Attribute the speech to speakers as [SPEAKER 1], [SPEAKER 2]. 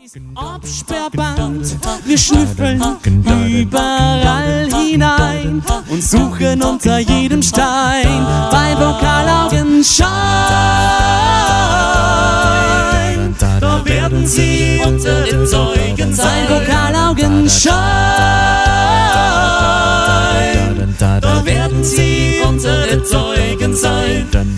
[SPEAKER 1] Absperrband, wir schnüffeln überall hinein und suchen unter jedem Stein bei Vokalaugenschein. Da werden sie unsere Zeugen sein, Vokalaugenschein. Da werden sie unsere Zeugen sein.